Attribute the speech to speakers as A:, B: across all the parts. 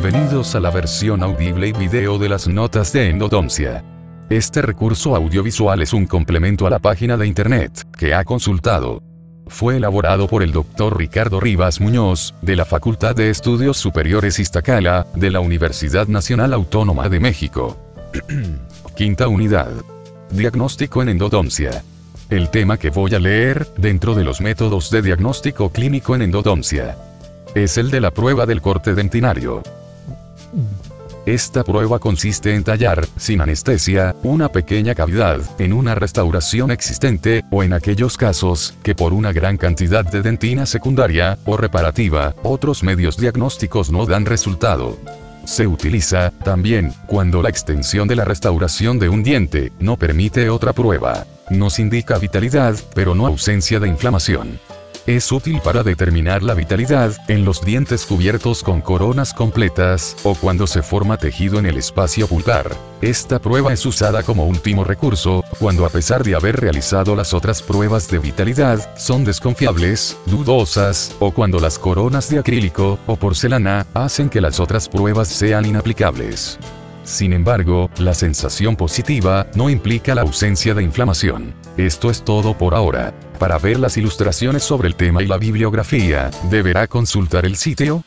A: Bienvenidos a la versión audible y video de las notas de endodoncia. Este recurso audiovisual es un complemento a la página de internet que ha consultado. Fue elaborado por el Dr. Ricardo Rivas Muñoz, de la Facultad de Estudios Superiores Iztacala, de la Universidad Nacional Autónoma de México. Quinta unidad. Diagnóstico en endodoncia. El tema que voy a leer, dentro de los métodos de diagnóstico clínico en endodoncia, es el de la prueba del corte dentinario. Esta prueba consiste en tallar, sin anestesia, una pequeña cavidad, en una restauración existente, o en aquellos casos, que por una gran cantidad de dentina secundaria, o reparativa, otros medios diagnósticos no dan resultado. Se utiliza, también, cuando la extensión de la restauración de un diente, no permite otra prueba. Nos indica vitalidad, pero no ausencia de inflamación. Es útil para determinar la vitalidad en los dientes cubiertos con coronas completas, o cuando se forma tejido en el espacio pulpar. Esta prueba es usada como último recurso, cuando a pesar de haber realizado las otras pruebas de vitalidad, son desconfiables, dudosas, o cuando las coronas de acrílico o porcelana hacen que las otras pruebas sean inaplicables. Sin embargo, la sensación positiva no implica la ausencia de inflamación. Esto es todo por ahora. Para ver las ilustraciones sobre el tema y la bibliografía, deberá consultar el sitio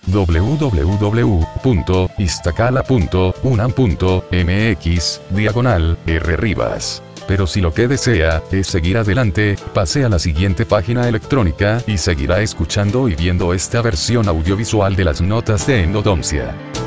A: www.iztacala.unam.mx/rrivas. Pero si lo que desea es seguir adelante, pase a la siguiente página electrónica y seguirá escuchando y viendo esta versión audiovisual de las notas de endodoncia.